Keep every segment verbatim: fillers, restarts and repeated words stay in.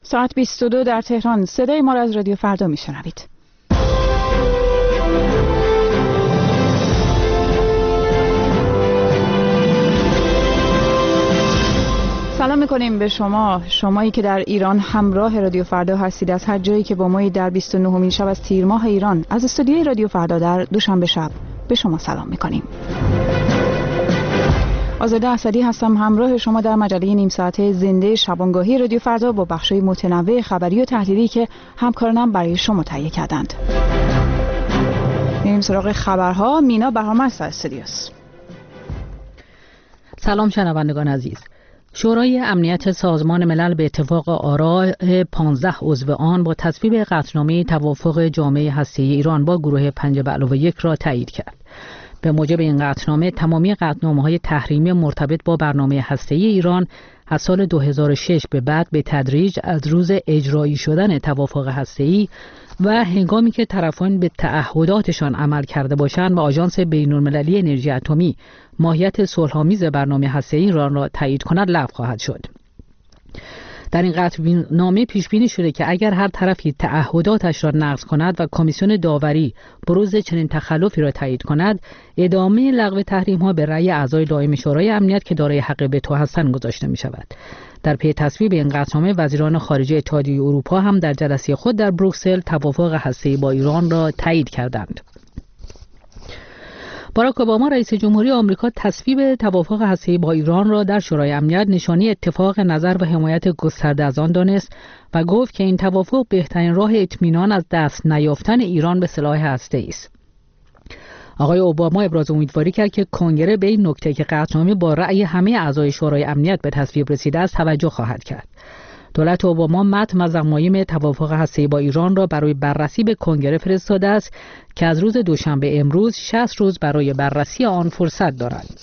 ساعت بیست و دو در تهران. صدای ما را از رادیو فردا میشنوید. سلام میکنیم به شما، شمایی که در ایران همراه رادیو فردا هستید از هر جایی که با ما در بیست و نهمین شب از تیر ماه ایران از استودیوی رادیو فردا در دوشنبه شب به شما سلام میکنیم. آزاده اسدی هستم همراه شما در مجله نیم ساعته زنده شبانگاهی رادیو فردا با بخش‌های متنوع خبری و تحلیلی که همکارانم برای شما تهیه کردند. میریم سراغ خبرها. مینا بهرام‌ست از استودیوس. سلام شنوندگان عزیز. شورای امنیت سازمان ملل به اتفاق آراء پانزده عضو آن با تصویب قطعنامه توافق جامعه هسته‌ای ایران با گروه پنج به علاوه یک را تایید کرد. به موجب این قطعنامه تمامی قطعنامه‌های تحریمی مرتبط با برنامه هسته‌ای ایران از سال دو هزار و شش به بعد به تدریج از روز اجرایی شدن توافق هسته‌ای و هنگامی که طرفان به تعهداتشان عمل کرده باشند و آژانس بین‌المللی انرژی اتمی ماهیت صلح‌آمیز برنامه هسته‌ای ایران را تایید کند لغو خواهد شد. در این قطعنامه پیش بینی شده که اگر هر طرفی تعهداتش را نقض کند و کمیسیون داوری بروز چنین تخلفی را تایید کند، ادامه لغو تحریم‌ها به رأی اعضای دائم شورای امنیت که دارای حق وتو هستند گذاشته می‌شود. در پی تصویب این قطعنامه وزیران خارجه اتحادیه اروپا هم در جلسه خود در بروکسل توافق هسته‌ای با ایران را تایید کردند. باراک اوباما رئیس جمهوری آمریکا تصویب توافق هسته‌ای با ایران را در شورای امنیت نشانی اتفاق نظر و حمایت گسترده از آن دانست و گفت که این توافق بهترین راه اطمینان از دست نیافتن ایران به سلاح هسته‌ای است. آقای اوباما ابراز امیدواری کرد که کنگره به این نکته که قطعنامه با رأی همه اعضای شورای امنیت به تصویب رسیده است توجه خواهد کرد. دولت اوباما متن و ضمایم توافق هسته‌ای با ایران را برای بررسی به کنگره فرستاده است که از روز دوشنبه امروز شصت روز برای بررسی آن فرصت دارد.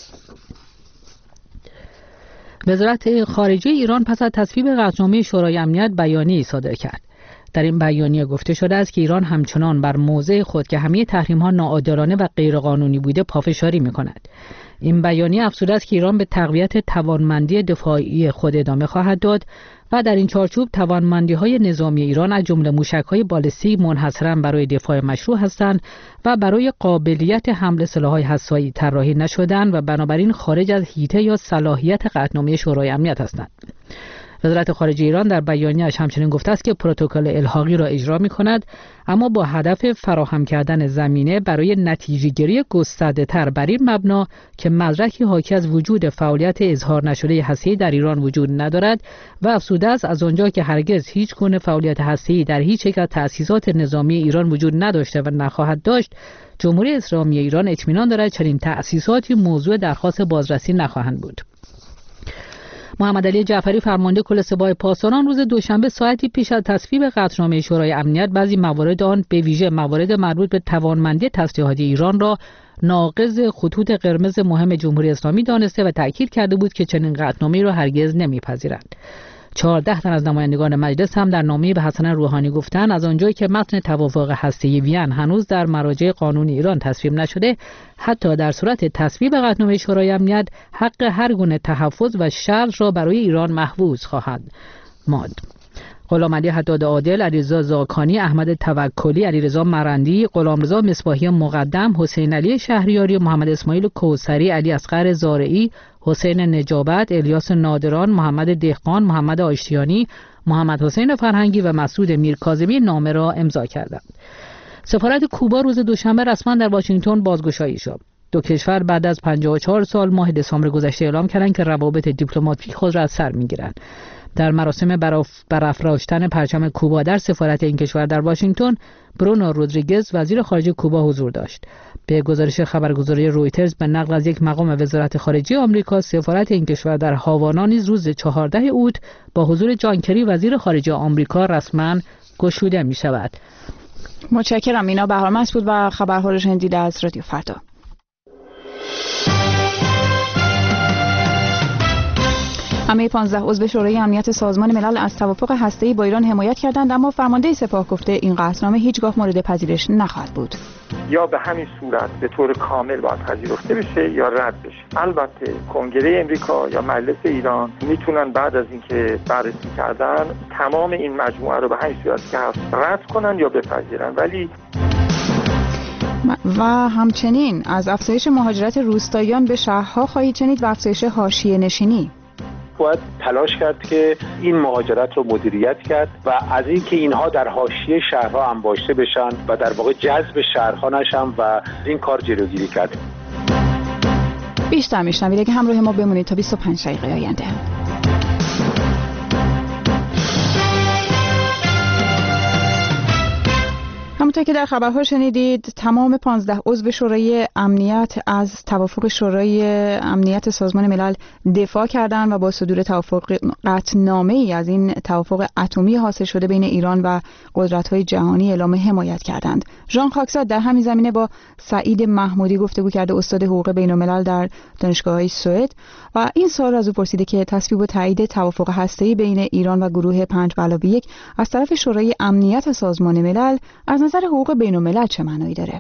وزارت خارجه ایران پس از تصویب قطعنامه شورای امنیت بیانیه‌ای صادر کرد. در این بیانیه گفته شده است که ایران همچنان بر موضع خود که همه تحریم‌ها ناعادلانه و غیرقانونی بوده پافشاری می‌کند. این بیانیه افزوده است که ایران به تقویت توانمندی دفاعی خود ادامه خواهد داد و در این چارچوب توانمندی‌های نظامی ایران از جمله موشک‌های بالستیک منحصراً برای دفاع مشروع هستند و برای قابلیت حمل سلاح‌های هسته‌ای طراحی نشده‌اند و بنابراین خارج از حیطه یا صلاحیت قطعنامه شورای امنیت هستند. وزارت خارجه ایران در بیانیه‌اش همچنین گفته است که پروتکل الحاقی را اجرا می‌کند، اما با هدف فراهم کردن زمینه برای نتیجه‌گیری گسترده‌تر بر این مبنا که مدرکی حاکی از وجود فعالیت اظهار نشده هسته‌ای در ایران وجود ندارد و افزوده است از آنجا که هرگز هیچ گونه فعالیت هسته‌ای در هیچ یک از تأسیسات نظامی ایران وجود نداشته و نخواهد داشت، جمهوری اسلامی ایران اطمینان دارد چنین تأسیساتی موضوع درخواست بازرسی نخواهند بود. محمد علی جعفری فرمانده کل سپاه پاسداران روز دوشنبه ساعتی پیش از تصویب قطعنامه شورای امنیت بعضی موارد آن به ویژه موارد مربوط به توانمندی تسلیحاتی ایران را ناقض خطوط قرمز مهم جمهوری اسلامی دانسته و تأکید کرده بود که چنین قطعنامه‌ای را هرگز نمی‌پذیرند. چهارده تن از نمایندگان مجلس هم در نامه‌ای به حسن روحانی گفتند از آنجایی که متن توافق هسته‌ای وین هنوز در مراجع قانونی ایران تصویب نشده، حتی در صورت تصویب قطعنامه شورای امنیت حق هر گونه تحفظ و شرط را برای ایران محفوظ خواهد ماند. غلامعلی حداد عادل، علیرضا زاکانی، احمد توکلی، علیرضا مرندی، غلامرضا مصباحی مقدم، حسین علی شهریاری، محمد اسماعیل کوثری، علی اصغر زارعی، حسین نجابت، الیاس نادران، محمد دهقان، محمد آشتیانی، محمد حسین فرهنگی و مسعود میرکاظمی نامه را امضا کردند. سفارت کوبا روز دوشنبه رسما در واشنگتن بازگشایی شد. دو کشور بعد از پنجاه و چهار سال ماه دسامبر گذشته اعلام کردند که روابط دیپلماتیک خود را از سر می‌گیرند. در مراسم برافراشتن پرچم کوبا در سفارت این کشور در واشنگتن، برونو رودریگز وزیر خارجه کوبا حضور داشت. به گزارش خبرگزاری رویترز به نقل از یک مقام وزارت خارجه آمریکا، سفارت این کشور در هاوانا نیز روز چهاردهم اوت با حضور جان کری وزیر خارجه آمریکا رسما گشوده می شود. متشکرم. اینا بهرام‌ست بود و خبرها رو شنیدید از رادیو فردا. همه پانزده عضو شورای امنیت سازمان ملل از توافق هسته‌ای با ایران حمایت کردند، اما فرمانده سپاه گفته این قطعنامه هیچگاه مورد پذیرش نخواهد بود. یا به همین صورت به طور کامل باید پذیرفته بشه یا رد بشه. البته کنگره امریکا یا مجلس ایران میتونن بعد از اینکه بررسی کردن تمام این مجموعه رو به همین صورت که هست رد کنن یا بپذیرن. ولی و همچنین از افزایش مهاجرت روستاییان به شهرها خواهید شنید و افزایش حاشیه نشینی. باید تلاش کرد که این مهاجرت رو مدیریت کرد و از اینکه اینها در حاشیه شهرها انباشته بشن و در واقع جذب شهرها نشن و این کار جلوگیری کرد. بیشتر میشنوید که همراه ما بمونید تا بیست و پنج دقیقه آینده. همونطور که در خبرها شنیدید تمام پانزده عضو شورای امنیت از توافق شورای امنیت سازمان ملل دفاع کردند و با صدور توافق قطعنامه‌ای از این توافق اتمی حاصل شده بین ایران و قدرت‌های جهانی اعلام حمایت کردند. ژان خاکزاد در همین زمینه با سعید محمودی گفتگو کرده، استاد حقوق بین‌الملل در دانشگاه سوئد، و این سوال از او پرسیده که تصویب و تایید توافق هسته‌ای بین ایران و گروه پنج به علاوه یک از طرف شورای امنیت سازمان ملل از نظر حقوق بین‌الملل چه معنایی داره؟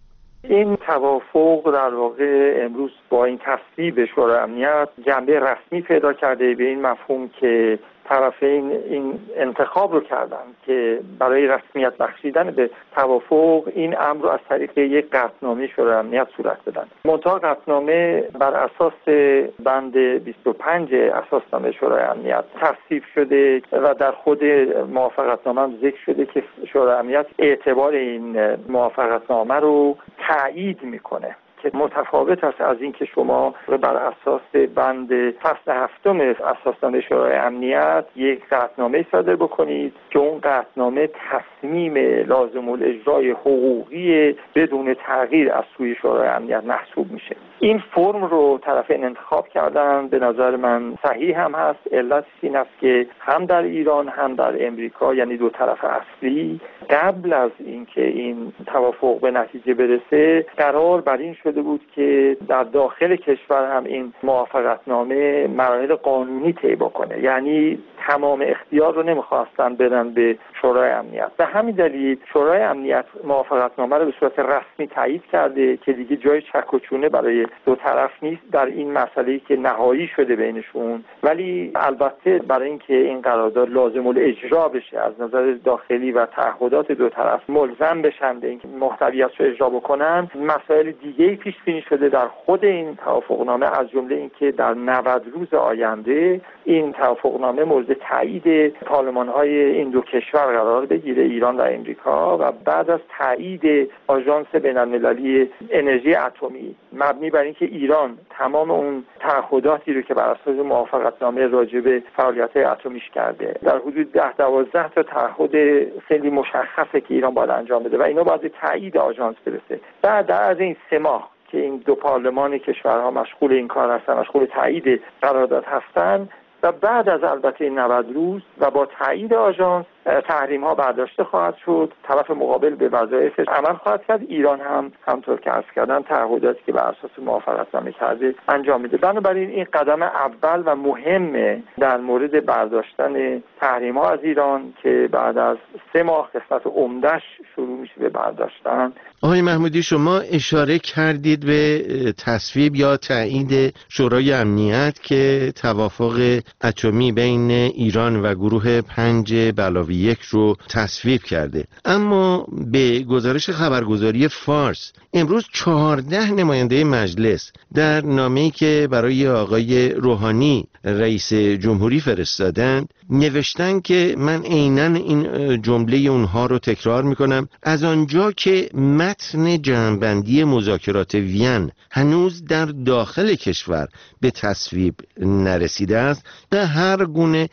این توافق در واقع امروز با این تصویب شورای امنیت جنبه رسمی پیدا کرده، به این مفهوم که طرفین این انتخاب رو کردن که برای رسمیت بخشیدن به توافق این امر رو از طریق یک قطعنامه شورای امنیت صورت بدن. منتها قطعنامه بر اساس بند بیست و پنج اساسنامه شورای امنیت تصویب شده و در خود موافقتنامه هم ذکر شده که شورای امنیت اعتبار این موافقتنامه رو تایید میکنه، که متفاوت است از این که شما بر اساس بند فصل هفتم اساسنامه شورای امنیت یک قطعنامه صادر بکنید که اون قطعنامه تصمیم لازم الاجرای حقوقی بدون تغییر از سوی شورای امنیت محسوب میشه. این فرم رو طرفین انتخاب کردن، به نظر من صحیح هم هست. علت این است که هم در ایران هم در امریکا، یعنی دو طرف اصلی، قبل از اینکه این توافق به نتیجه برسه قرار بر این شده بود که در داخل کشور هم این موافقتنامه مراحل قانونی طی بکنه، یعنی تمام اختیار رو نمیخواستن بدن به شورای امنیت. به همین دلیل شورای امنیت موافقتنامه رو به صورت رسمی تایید کرده که دیگه جای چک و چونه برای دو طرف نیست در این مسئله‌ای که نهایی شده بینشون. ولی البته برای اینکه این قرارداد لازم الاجرا بشه از نظر داخلی و تعهدات دو طرف ملزم بشن به اینکه محتویاتش رو اجرا بکنن، مسائل دیگه‌ای پیش بینی شده در خود این توافقنامه، از جمله اینکه در نود روز آینده این توافقنامه مورد تایید پارلمان‌های این دو کشور قرار بگیره، ایران و امریکا، و بعد از تایید آژانس بین‌المللی انرژی اتمی مبنی بر اینکه ایران تمام اون تعهداتی رو که بر اساس موافقتنامه راجع به فعالیت‌های اتمیش کرده، در حدود ده دوازده تا تعهد خیلی مشخصه که ایران باید انجام بده و اینا باید به تایید آژانس برسه. بعد از این سه ماه که این دو پارلمان کشورها مشغول این کار هستن، مشغول تایید قرارداد هستن، و بعد از البته نود روز و با تایید آژانس تحریم ها برداشته خواهد شد، طرف مقابل به وظایفش عمل خواهد کرد. ایران هم همطور که عرض کردن تعهداتی که بر اساس موافقتنامه کرده انجام میده. بنابراین این قدم اول و مهمه در مورد برداشتن تحریم ها از ایران که بعد از سه ماه قسمت عمده‌اش شروع میشه به برداشتن. آقای محمودی، شما اشاره کردید به تصویب یا تایید شورای امنیت که توافق اتمی بین ایران و گروه پنج به علاوه یک رو تصویب کرده، اما به گزارش خبرگزاری فارس امروز چهارده نماینده مجلس در نامه‌ای که برای آقای روحانی رئیس جمهوری فرستادند نوشتن که من عیناً این جمله اونها رو تکرار میکنم: از آنجا که متن جمع‌بندی مذاکرات وین هنوز در داخل کشور به تصویب نرسیده است، به هر گونه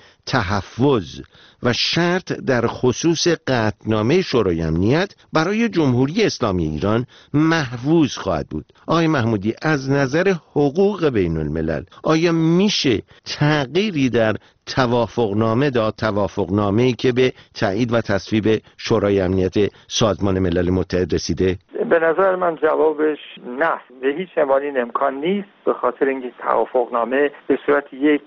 تحفظ و شرط در خصوص قطعنامه شورای امنیت برای جمهوری اسلامی ایران محفوظ خواهد بود. آقای محمودی، از نظر حقوق بین الملل آیا میشه تغییری در توافقنامه داد، توافقنامه‌ای که به تایید و تصویب شورای امنیت سازمان ملل متحد رسیده؟ به نظر من جوابش نه، به هیچ عنوان این امکان نیست، به خاطر اینکه توافقنامه به صورت یک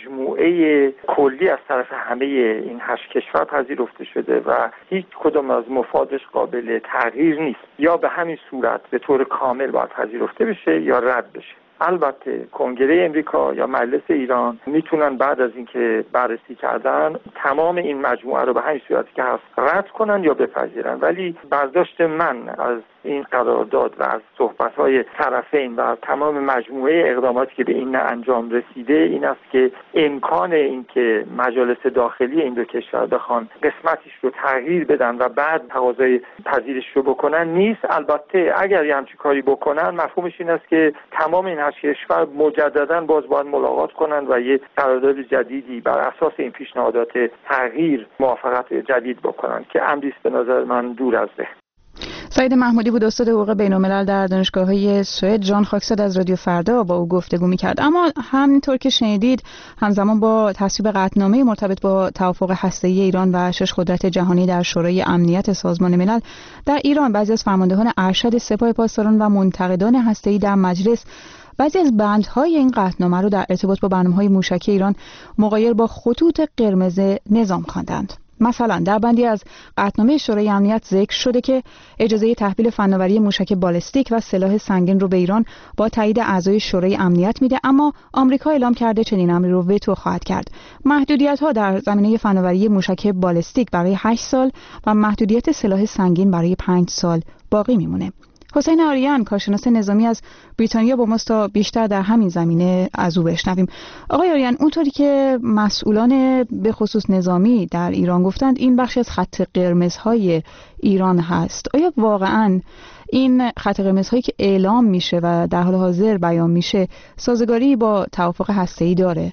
مجموعه کلی از طرف همه این هشت کشور پذیرفته شده و هیچ کدام از مفادش قابل تغییر نیست. یا به همین صورت به طور کامل باید پذیرفته بشه یا رد بشه. البته کنگره امریکا یا مجلس ایران میتونن بعد از اینکه بررسی کردن تمام این مجموعه رو به همین صورتی که هست رد کنن یا بپذیرن، ولی برداشت من از این قرارداد و از صحبت‌های طرفین و تمام مجموعه اقداماتی که به این انجام رسیده این است که امکان این که مجالس داخلی این دو کشور بخوان قسمتیش رو تغییر بدن و بعد تقاضای پذیرش رو بکنن نیست. البته اگر یه همچین کاری بکنن مفهومش این است که تمام این هشت کشور مجددا باز باید ملاقات کنن و یه قرارداد جدیدی بر اساس این پیشنهادات تغییر موافقت جدید بکنن که امری است به نظر من دور از ذهن. سعید محمودی بود، استاد حقوق بین‌الملل در دانشگاه‌های سوئد. جان خاکزاد از رادیو فردا با او گفتگو می‌کرد. اما همینطور که شنیدید همزمان با تصویب قطعنامه مرتبط با توافق هسته‌ای ایران و شش قدرت جهانی در شورای امنیت سازمان ملل، در ایران بعضی از فرماندهان ارشد سپاه پاسداران و منتقدان هسته‌ای در مجلس بعضی از بندهای این قطعنامه رو در ارتباط با برنامه‌های موشکی ایران مغایر با خطوط قرمز نظام خواندند. مثلا در بندی از قطعنامه شورای امنیت ذکر شده که اجازه تحویل فناوری موشک بالستیک و سلاح سنگین رو به ایران با تایید اعضای شورای امنیت میده، اما آمریکا اعلام کرده چنین امری رو وتو خواهد کرد. محدودیت‌ها در زمینه فناوری موشک بالستیک برای هشت سال و محدودیت سلاح سنگین برای پنج سال باقی میمونه. حسین آریان کارشناس نظامی از بریتانیا با ماست تا بیشتر در همین زمینه از او بشنویم. آقای آریان، اونطوری که مسئولان به خصوص نظامی در ایران گفتند این بخشی از خط قرمزهای ایران هست. آیا واقعاً این خط قرمزهایی که اعلام میشه و در حال حاضر بیان میشه سازگاری با توافق هسته‌ای داره؟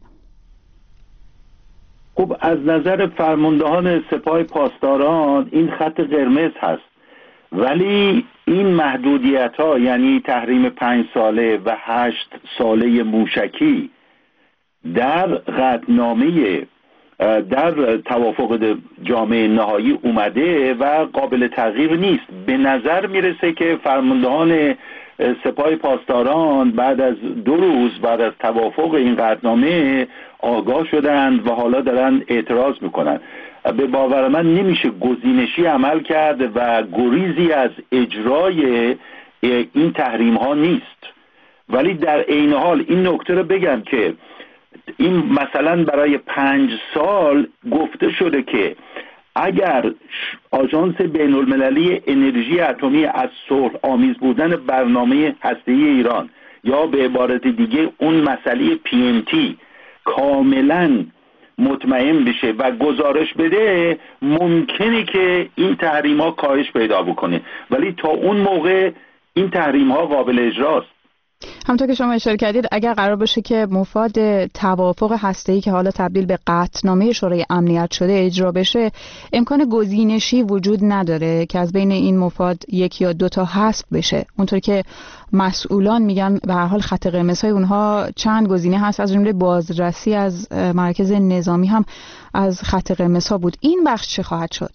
خب از نظر فرماندهان سپاه پاسداران این خط قرمز هست، ولی این محدودیت ها یعنی تحریم پنج ساله و هشت ساله موشکی در قطعنامه در توافق جامعه نهایی اومده و قابل تغییر نیست. به نظر میرسه که فرماندهان سپاه پاسداران بعد از دو روز بعد از توافق این قطعنامه آگاه شدند و حالا دارن اعتراض میکنن. به باور من نمیشه گزینشی عمل کرد و گریزی از اجرای این تحریم ها نیست. ولی در عین حال این نکته رو بگم که این مثلا برای پنج سال گفته شده که اگر آژانس بین المللی انرژی اتمی از صلح آمیز بودن برنامه هسته‌ای ایران یا به عبارت دیگه اون مسئله پی ام تی کاملاً مطمئن بشه و گزارش بده، ممکنه که این تحریم ها کاهش پیدا بکنه، ولی تا اون موقع این تحریم ها قابل اجراست. همونطور که شما اشاره کردید اگر قرار باشه که مفاد توافق هسته‌ای که حالا تبدیل به قطعنامه شورای امنیت شده اجرا بشه، امکان گزینشی وجود نداره که از بین این مفاد یک یا دو تا حذف بشه. اونطور که مسئولان میگن به هر حال خط قرمزهای اونها چند گزینه هست، از جمله بازرسی از مرکز نظامی هم از خط قرمزها بود. این بخش چه خواهد شد؟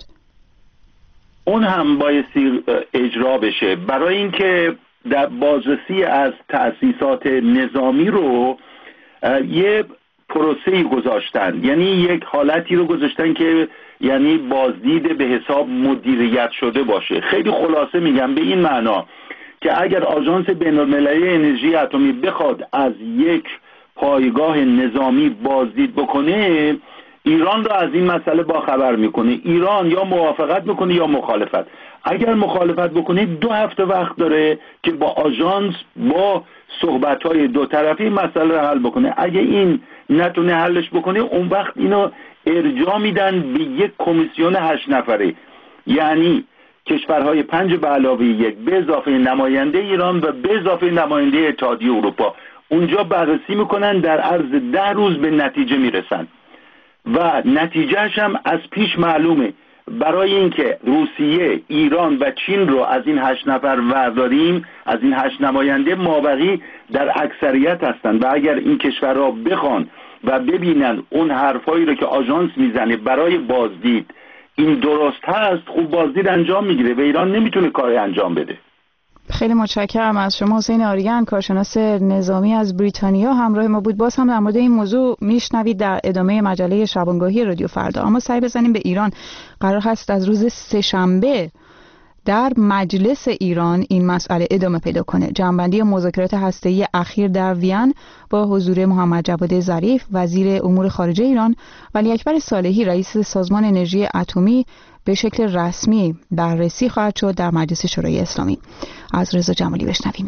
اون هم بایستی اجرا بشه، برای اینکه در بازرسی از تأسیسات نظامی رو یه پروسه‌ای گذاشتن، یعنی یک حالتی رو گذاشتن که یعنی بازدید به حساب مدیریت شده باشه. خیلی خلاصه میگم به این معنا که اگر آژانس بین‌المللی انرژی اتمی بخواد از یک پایگاه نظامی بازدید بکنه، ایران رو از این مسئله باخبر میکنه. ایران یا موافقت میکنه یا مخالفت. اگر مخالفت بکنه دو هفته وقت داره که با آژانس با صحبت‌های دو طرفی مسئله رو حل بکنه. اگه این نتونه حلش بکنه اون وقت اینو ارجاع میدن به یک کمیسیون هشت نفره، یعنی کشورهای پنج به علاوه یک به اضافه نماینده ایران و به اضافه نماینده اتحادیه اروپا. اونجا بررسی میکنن، در عرض ده روز به نتیجه میرسن و نتیجهش هم از پیش معلومه. برای اینکه روسیه، ایران و چین رو از این هشت نفر ورداریم، از این هشت نماینده، مابقی در اکثریت هستن و اگر این کشورها بخوان و ببینن اون حرفایی رو که آژانس میزنه برای بازدید این درست هست، خوب بازدید انجام میگیره و ایران نمیتونه کاری انجام بده. خیلی متشکرم از شما. حسین آریان، کارشناس نظامی از بریتانیا همراه ما بود. باز هم در مورد این موضوع میشنوید در ادامه مجله شبانگاهی رادیو فردا. اما سعی بزنیم به ایران. قرار هست از روز سه‌شنبه در مجلس ایران این مسئله ادامه پیدا کنه. جمع‌بندی مذاکرات هسته‌ای اخیر در وین با حضور محمد جواد ظریف وزیر امور خارجه ایران، ولی اکبر صالحی رئیس سازمان انرژی اتمی به شکل رسمی بررسی خواهد شد در مجلس شورای اسلامی. از رضا جمالی بشنویم.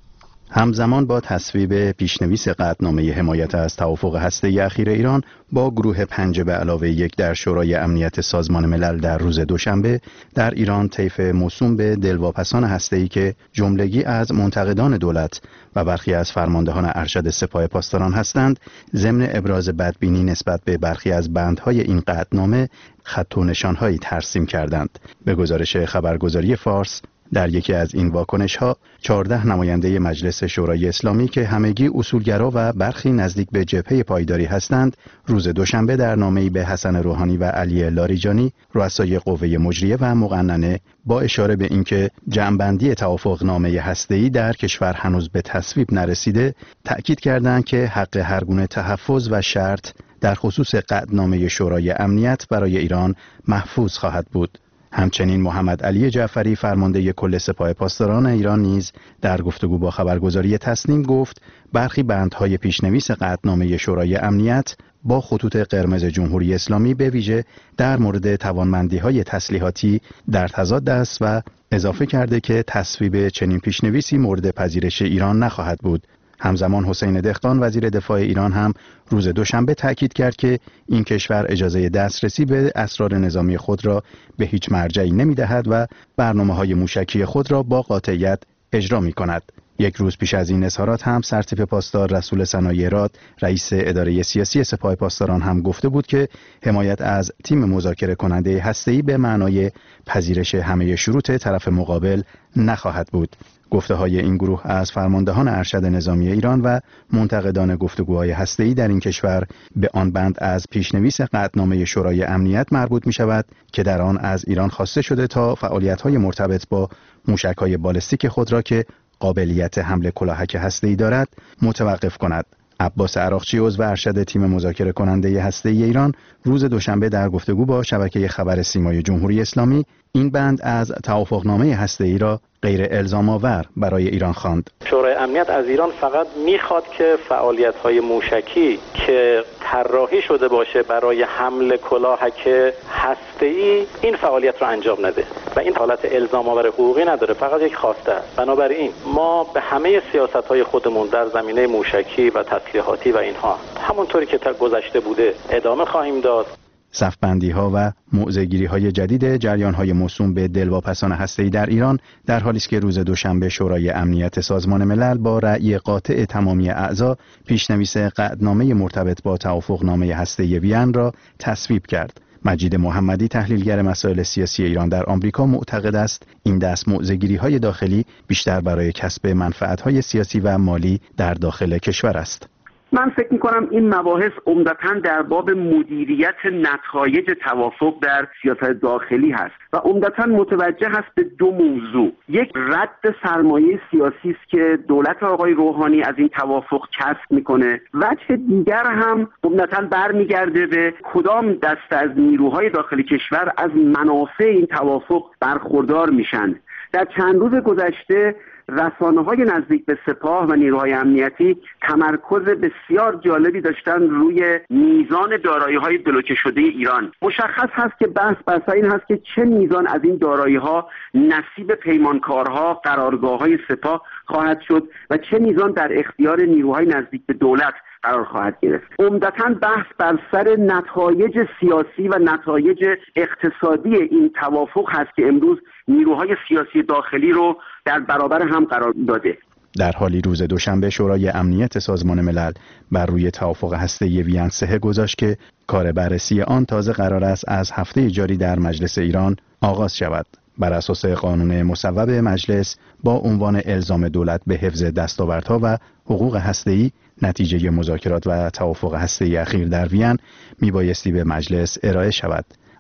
همزمان با تصویب پیشنویس قطعنامه حمایت از توافق هسته‌ای اخیر ایران با گروه پنج به علاوه یک در شورای امنیت سازمان ملل در روز دوشنبه، در ایران طیف موسوم به دلواپسان هسته‌ای که جملگی از منتقدان دولت و برخی از فرماندهان ارشد سپاه پاسداران هستند، ضمن ابراز بدبینی نسبت به برخی از بندهای این قطعنامه خط و نشانهایی ترسیم کردند. به گزارش خبرگزاری فارس، در یکی از این واکنش‌ها چهارده نماینده مجلس شورای اسلامی که همگی اصولگرا و برخی نزدیک به جبهه پایداری هستند، روز دوشنبه در نامه‌ای به حسن روحانی و علی لاریجانی، رؤسای قوه مجریه و مقننه، با اشاره به اینکه جمع‌بندی توافقنامه هسته‌ای در کشور هنوز به تصویب نرسیده، تأکید کردند که حق هر گونه تحفظ و شرط در خصوص قطعنامه شورای امنیت برای ایران محفوظ خواهد بود. همچنین محمد علی جعفری، فرمانده کل سپاه پاسداران ایران، نیز در گفتگو با خبرگزاری تسنیم گفت برخی بندهای پیشنویس قطعنامه شورای امنیت با خطوط قرمز جمهوری اسلامی به ویژه در مورد توانمندی‌های تسلیحاتی در تضاد است و اضافه کرده که تصویب چنین پیشنویسی مورد پذیرش ایران نخواهد بود. همزمان حسین دهقان، وزیر دفاع ایران، هم روز دوشنبه تأکید کرد که این کشور اجازه دسترسی به اسرار نظامی خود را به هیچ مرجعی نمی‌دهد و برنامه‌های موشکی خود را با قاطعیت اجرا می‌کند. یک روز پیش از این اظهارات هم سرتیپ پاسدار رسول ثنایی راد، رئیس اداره سیاسی سپاه پاسداران، هم گفته بود که حمایت از تیم مذاکره کننده هسته‌ای به معنای پذیرش همه شروط طرف مقابل نخواهد بود. گفته های این گروه از فرماندهان ارشد نظامی ایران و منتقدان گفتگوهای هسته‌ای در این کشور به آن بند از پیشنویس قطعنامه شورای امنیت مربوط می شود که در آن از ایران خواسته شده تا فعالیت‌های مرتبط با موشک‌های بالستیک خود را که قابلیت حمل کلاهک هسته‌ای دارد متوقف کند. عباس عراقچی، عضو ارشد تیم مذاکره کننده هسته‌ای ایران، روز دوشنبه در گفتگو با شبکه خبر سیمای جمهوری اسلامی این بند از توافقنامه هسته‌ای را غیر الزام آور برای ایران خواند. شورای امنیت از ایران فقط میخواد که فعالیت‌های موشکی که طراحی شده باشه برای حمل کلاهک هسته‌ای، این فعالیت رو انجام نده و این حالت الزام آور حقوقی نداره، فقط یک خواسته است. بنابراین ما به همه سیاست‌های خودمون در زمینه موشکی و تسلیحاتی و اینها همونطوری که تا گذشته بوده ادامه خواهیم داد. صف‌بندی ها و موضع‌گیری های جدید جریان های موسوم به دلواپسان هسته‌ای در ایران در حالی است که روز دوشنبه شورای امنیت سازمان ملل با رأی قاطع تمامی اعضا پیشنویس قطعنامه مرتبط با توافقنامه هسته‌ای وین را تصویب کرد. مجید محمدی، تحلیلگر مسائل سیاسی ایران در آمریکا، معتقد است این دست موضع‌گیری های داخلی بیشتر برای کسب منفعت های سیاسی و مالی در داخل کشور است. من فکر میکنم این مباحث عمدتاً در باب مدیریت نتایج توافق در سیاست داخلی هست و عمدتاً متوجه هست به دو موضوع. یک، رد سرمایه سیاسی است که دولت آقای روحانی از این توافق کسب میکنه. وجه دیگر هم عمدتاً برمیگرده به کدام دسته از نیروهای داخلی کشور از منافع این توافق برخوردار میشن. در چند روز گذشته رسانه‌های نزدیک به سپاه و نیروهای امنیتی تمرکز بسیار جالبی داشتن روی میزان دارایی‌های بلوکه شده ایران. مشخص هست که بحث بر سر این هست که چه میزان از این دارایی‌ها نصیب پیمانکارها، قرارگاه‌های سپاه خواهد شد و چه میزان در اختیار نیروهای نزدیک به دولت قرار خواهد گرفت. عمدتاً بحث بر سر نتایج سیاسی و نتایج اقتصادی این توافق هست که امروز نیروهای سیاسی داخلی رو در برابر هم قرار داده. در حالی روز دوشنبه شورای امنیت سازمان ملل بر روی توافق هسته‌ای وین سه گذاشت که کار بررسی آن تازه قرار است از هفته جاری در مجلس ایران آغاز شود. بر اساس قانون مصوب مجلس با عنوان الزام دولت به حفظ دستاوردها و حقوق هسته‌ای، نتیجه مذاکرات و توافق هسته‌ای اخیر در وین میبایستی به مجلس ارائه شود.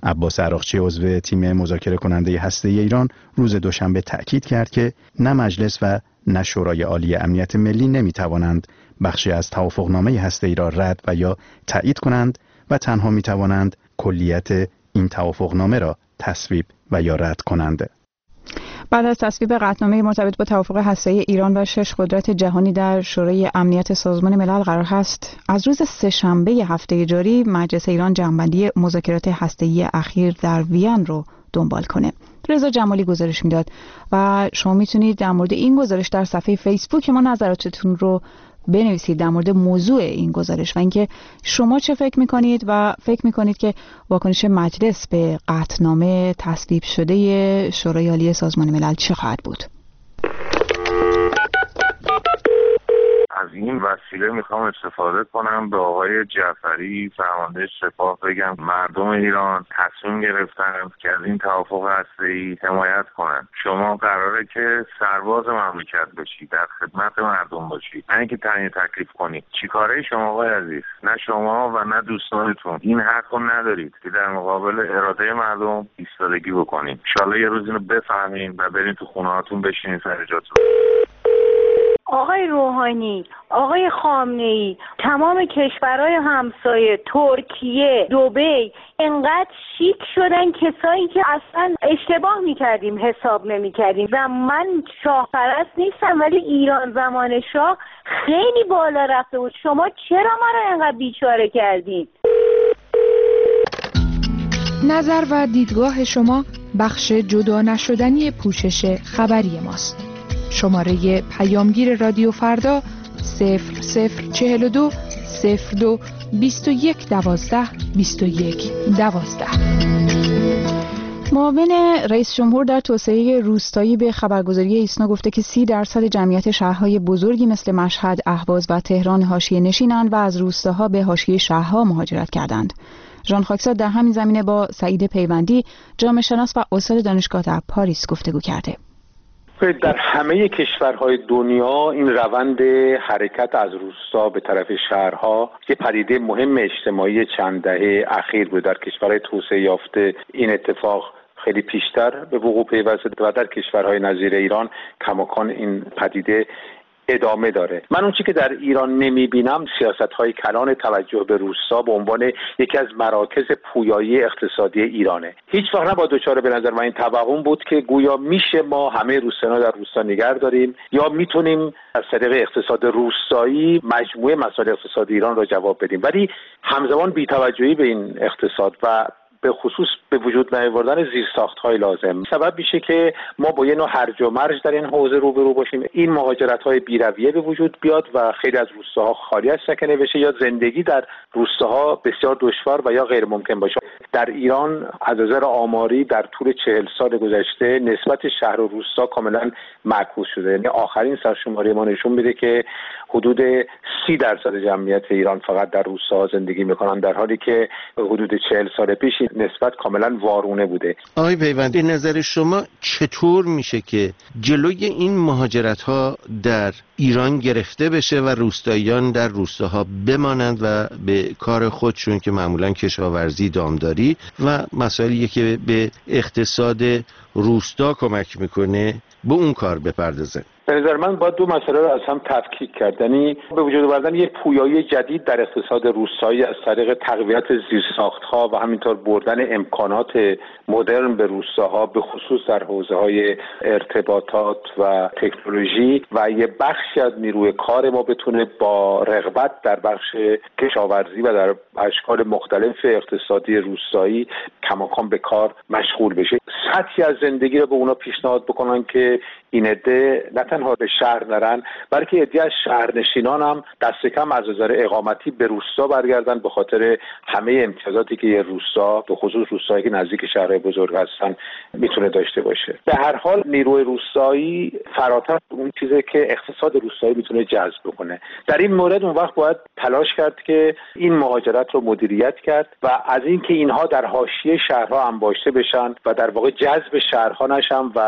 عباس عراقچی عضو تیم مذاکره کننده هسته‌ای ایران روز دوشنبه تأکید کرد که نه مجلس و نه شورای عالی امنیت ملی نمی‌توانند بخشی از توافقنامه هسته‌ای را رد و یا تایید کنند و تنها می‌توانند کلیت این توافقنامه را تصویب و یا رد کنند. بعد از تصویب قطعنامه مرتبط با توافق هسته‌ای ایران و شش قدرت جهانی در شورای امنیت سازمان ملل قرار هست از روز سه‌شنبه هفته جاری مجلس ایران جمع‌بندی مذاکرات هسته‌ای اخیر در وین رو دنبال کنه. رضا جمالی گزارش میداد و شما میتونید در مورد این گزارش در صفحه فیسبوک ما نظراتتون رو بنویسید در مورد موضوع این گزارش و اینکه شما چه فکر میکنید و فکر میکنید که واکنش مجلس به قطعنامه تصویب شده شورای عالی سازمان ملل چه خواهد بود؟ از این وسیله میخوام استفاده کنم به آقای جعفری فرمانده سپاه بگم مردم ایران تصمیم گرفتن که از این توافق هسته‌ای حمایت کنن. شما قراره که سرباز مملکت باشی، در خدمت مردم باشی، نه اینکه تعیین تکلیف کنی. چیکاره شما آقای عزیز؟ نه شما و نه دوستانتون این حقو ندارید که در مقابل اراده مردم ایستادگی بکنید. ان شاءالله یه روز اینو بفهمین و برین تو خونه‌هاتون بشینین سر جاتون. آقای روحانی، آقای خامنه‌ای، تمام کشورهای همسایه، ترکیه، دبی انقدر شیک شدن کسایی که اصلا اشتباه میکردیم حساب نمیکردیم و من شاه پرست نیستم ولی ایران زمان شاه خیلی بالا رفته بود. شما چرا ما رو انقدر بیچاره کردین؟ نظر و دیدگاه شما بخش جدا نشدنی پوشش خبری ماست. شماره پیامگیر رادیو فردا صفر صفر چهل و دو صفر دو بیست و یک دوازده بیست و یک دوازده. معاون رئیس جمهور در توسعه روستایی به خبرگزاری ایسنا گفته که سی درصد جمعیت شهرهای بزرگی مثل مشهد، اهواز و تهران حاشیه نشینند و از روستاها به حاشیه شهرها مهاجرت کردند. ژان خاکساد در همین زمینه با سعید پیوندی جامعه شناس و استاد دانشگاه در پاریس گفتگو کرده. در همه کشورهای دنیا این روند حرکت از روستا به طرف شهرها یه پدیده مهم اجتماعی چند دهه اخیر بود. در کشورهای توسعه یافته این اتفاق خیلی پیشتر به وقوع پیوسته و در کشورهای نظیر ایران کماکان این پدیده ادامه داره. من اون چیزی که در ایران نمیبینم سیاست‌های کلان توجه به روستا به عنوان یکی از مراکز پویایی اقتصادی ایرانه. هیچ وقت نباید دچار به نظر من این توهم بود که گویا میشه ما همه روستانا در روستا نگه داریم یا میتونیم از طریق اقتصاد روستایی مجموعه مسائل اقتصادی ایران را جواب بدیم، ولی همزمان بی‌توجهی به این اقتصاد و به خصوص به وجود نیاوردن زیرساخت‌های لازم سبب میشه که ما با یه نوع هرج و مرج در این حوزه روبرو باشیم. این مهاجرت‌های بی‌رویه به وجود بیاد و خیلی از روستاها خالی از سکنه بشه یا زندگی در روستاها بسیار دشوار و یا غیر ممکن باشه. در ایران از نظر آماری در طول چهل سال گذشته نسبت شهر و روستا کاملا معکوس شده. یعنی آخرین سرشماری ما نشون میده که حدود سی درصد جمعیت ایران فقط در روستاها زندگی میکنن، در حالی که حدود چهل سال پیش نسبت کاملا وارونه بوده. آقای پیوندی، نظر شما چطور میشه که جلوی این مهاجرت ها در ایران گرفته بشه و روستاییان در روستاها بمانند و به کار خودشون که معمولا کشاورزی، دامداری و مسائلی که به اقتصاد روستا کمک میکنه به اون کار بپردازن؟ به نظر من باید دو مسئله رو از هم تفکیک کرد. یعنی به وجود آوردن یک پویایی جدید در اقتصاد روستایی از طریق تقویت زیرساخت‌ها و همینطور بردن امکانات مدرن به روستاها به خصوص در حوزه‌های ارتباطات و تکنولوژی و یه بخشی از نیروی کار ما بتونه با رغبت در بخش کشاورزی و در اشکال مختلف اقتصادی روستایی کماکان به کار مشغول بشه. سطحی از زندگی رو به اونا پیشنهاد بکنن که این عده نه تنها به شهر نرن بلکه عده از شهرنشینان هم دست کم از نظر اقامتی به روستا برگردن به خاطر همه امتیازاتی که یه روستا به خصوص روستایی که نزدیک شهرهای بزرگ هستن میتونه داشته باشه. به هر حال نیروی روستایی فراتر اون چیزی که اقتصاد روستایی میتونه جذب بکنه. در این مورد اون وقت باید تلاش کرد که این مهاجرت رو مدیریت کرد و از اینکه اینها در حاشیه شهرها انباشته بشن و در واقع جذب شهرها نشن و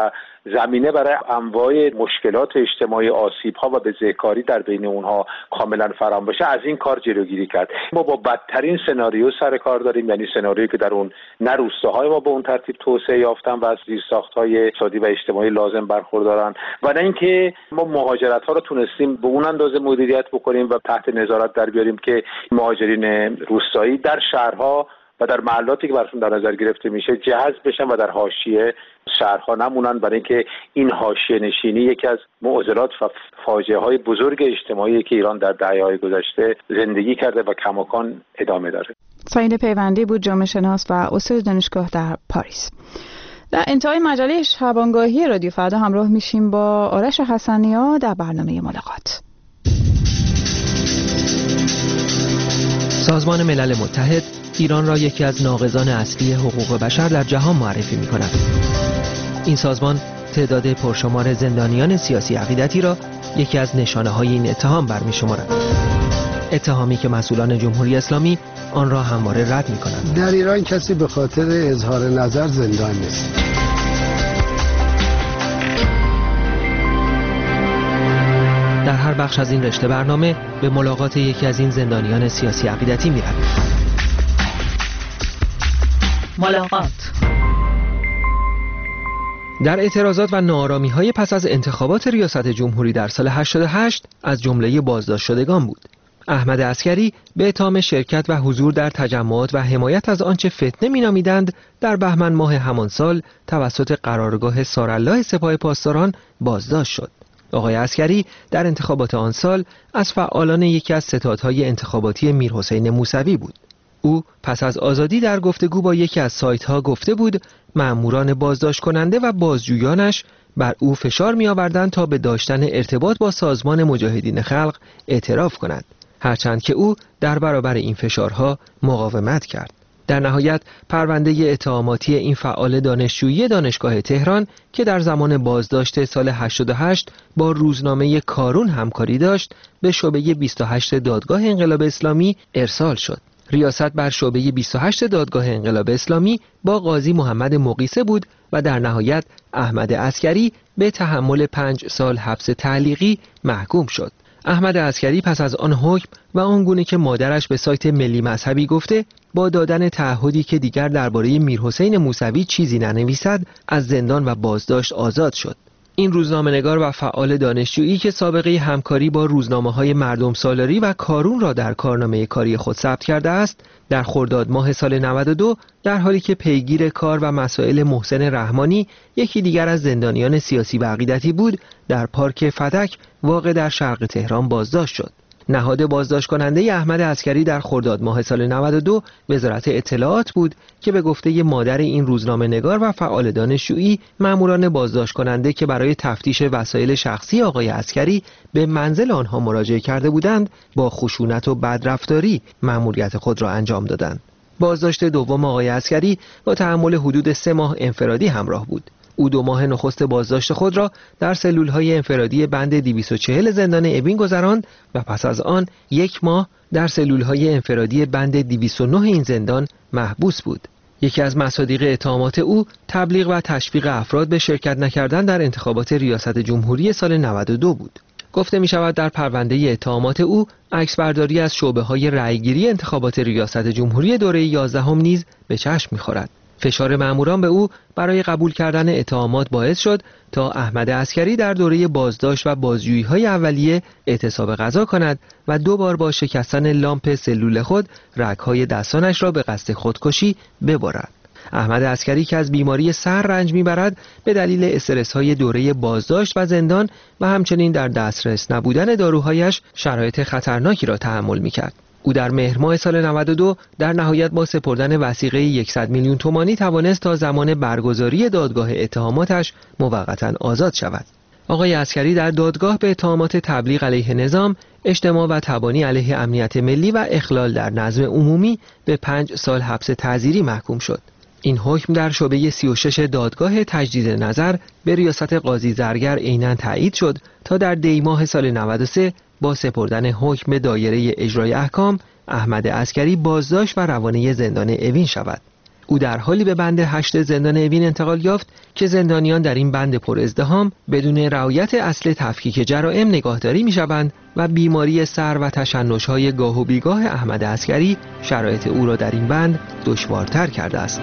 زمینه برای انواع مشکلات اجتماعی، آسیب‌ها و بزهکاری در بین اونها کاملا فراهم باشه، از این کار جلوگیری کرد. ما با بدترین سناریو سر کار داریم، یعنی سناریویی که در اون نه روستاهای ما به اون ترتیب توسعه یافتن و از زیرساخت‌های اقتصادی و اجتماعی لازم برخوردارن و نه اینکه ما مهاجرت‌ها رو تونستیم به اون اندازه مدیریت بکنیم و تحت نظارت در بیاریم که مهاجرین روستایی در شهرها و در محلاتی که براشون در نظر گرفته میشه جذب بشن و در حاشیه شهرها نمونن، برای اینکه این حاشیه نشینی یکی از معضلات و فاجعه های بزرگ اجتماعی که ایران در دهه‌های گذشته زندگی کرده و کماکان ادامه داره. سعید پیوندی بود، جامعه شناس و استاد دانشگاه در پاریس. در انتهای مجله شبانگاهی رادیو فردا همراه میشیم با آرش حسنی‌ها در برنامه ملاقات. سازمان ملل متحد ایران را یکی از ناقضان اصلی حقوق بشر در جهان معرفی می کند. این سازمان تعداد پرشمار زندانیان سیاسی عقیدتی را یکی از نشانه های این اتهام برمی شمارد. اتهامی که مسئولان جمهوری اسلامی آن را همواره رد می کنند. در ایران کسی به خاطر اظهار نظر زندان نیست. در هر بخش از این رشته برنامه به ملاقات یکی از این زندانیان سیاسی عقیدتی می رویم. ملاقات. در اعتراضات و ناآرامی‌های پس از انتخابات ریاست جمهوری در سال هشتاد و هشت از جمله بازداشت شدگان بود. احمد عسکری به اتهام شرکت و حضور در تجمعات و حمایت از آنچه فتنه می‌نامیدند در بهمن ماه همان سال توسط قرارگاه سارالله سپاه پاسداران بازداشت شد. آقای عسکری در انتخابات آن سال از فعالان یکی از ستادهای انتخاباتی میرحسین موسوی بود. او پس از آزادی در گفتگو با یکی از سایت‌ها گفته بود مأموران بازداشت کننده و بازجویانش بر او فشار می‌آوردند تا به داشتن ارتباط با سازمان مجاهدین خلق اعتراف کند، هرچند که او در برابر این فشارها مقاومت کرد. در نهایت پرونده اتهاماتی این فعال دانشجویی دانشگاه تهران که در زمان بازداشت سال هشتاد و هشت با روزنامه کارون همکاری داشت به شعبه بیست و هشت دادگاه انقلاب اسلامی ارسال شد. ریاست بر شعبه بیست و هشت دادگاه انقلاب اسلامی با قاضی محمد مقیسه بود و در نهایت احمد عسکری به تحمل پنج سال حبس تعلیقی محکوم شد. احمد عسکری پس از آن حکم و آنگونه که مادرش به سایت ملی مذهبی گفته با دادن تعهدی که دیگر درباره میرحسین موسوی چیزی ننویسد از زندان و بازداشت آزاد شد. این روزنامه‌نگار و فعال دانشجویی که سابقه همکاری با روزنامه‌های مردم سالاری و کارون را در کارنامه کاری خود ثبت کرده است، در خرداد ماه سال نود و دو در حالی که پیگیر کار و مسائل محسن رحمانی یکی دیگر از زندانیان سیاسی و عقیدتی بود، در پارک فتک واقع در شرق تهران بازداشت شد. نهاد بازداشت کننده احمد عسکری در خرداد ماه سال نود و دو وزارت اطلاعات بود که به گفته مادر این روزنامه نگار و فعال دانشجویی ماموران بازداشت کننده که برای تفتیش وسایل شخصی آقای عسکری به منزل آنها مراجعه کرده بودند با خشونت و بدرفتاری ماموریت خود را انجام دادند. بازداشت دوم آقای عسکری با تحمل حدود سه ماه انفرادی همراه بود. او دو ماه نخست بازداشت خود را در سلول‌های انفرادی بند دویست و چهل زندان اوین گذراند و پس از آن یک ماه در سلول‌های انفرادی بند دویست و نه این زندان محبوس بود. یکی از مصادیق اتهامات او تبلیغ و تشویق افراد به شرکت نکردن در انتخابات ریاست جمهوری سال نود و دو بود. گفته می شود در پرونده اتهامات او عکسبرداری از شعبه‌های رأیگیری انتخابات ریاست جمهوری دوره یازدهم نیز به چشم می‌خورد. فشار ماموران به او برای قبول کردن اتهامات باعث شد تا احمد عسکری در دوره بازداشت و بازجویی‌های اولیه اعتصاب غذا کند و دو بار با شکستن لامپ سلول خود رگ‌های دستانش را به قصد خودکشی ببرد. احمد عسکری که از بیماری سر رنج میبرد به دلیل استرس‌های دوره بازداشت و زندان و همچنین در دسترس نبودن داروهایش شرایط خطرناکی را تحمل میکرد. او در مهر ماه سال نود و دو در نهایت با سپردن وثیقه صد میلیون تومانی توانست تا زمان برگزاری دادگاه اتهاماتش موقتا آزاد شود. آقای عسکری در دادگاه به اتهامات تبلیغ علیه نظام، اجتماع و تبانی علیه امنیت ملی و اخلال در نظم عمومی به پنج سال حبس تعزیری محکوم شد. این حکم در شعبه سی و شش دادگاه تجدید نظر به ریاست قاضی زرگر عیناً تایید شد تا در دی ماه سال نود و سه با سپردن حکم به دایره اجرای احکام احمد عسکری بازداشت و روانه زندان اوین شود. او در حالی به بند هشت زندان اوین انتقال یافت که زندانیان در این بند پر ازدحام بدون رعایت اصل تفکیک جرائم نگاهداری می‌شوند و بیماری سر و تشنج‌های گاه و بیگاه احمد عسکری شرایط او را در این بند دشوارتر کرده است.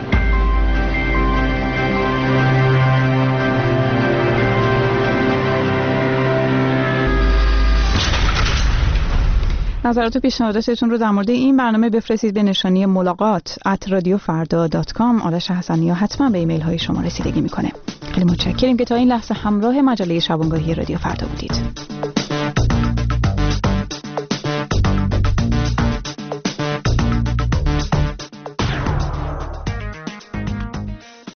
نظرات و پیشنهاداتتون رو در مورد این برنامه بفرستید به نشانی ملاقات ات رادیو فردا دات کام. آرش حسنی‌ها حتما به ایمیل های شما رسیدگی میکنه. خیلی متشکریم که تا این لحظه همراه مجله شبانگاهی رادیو فردا بودید.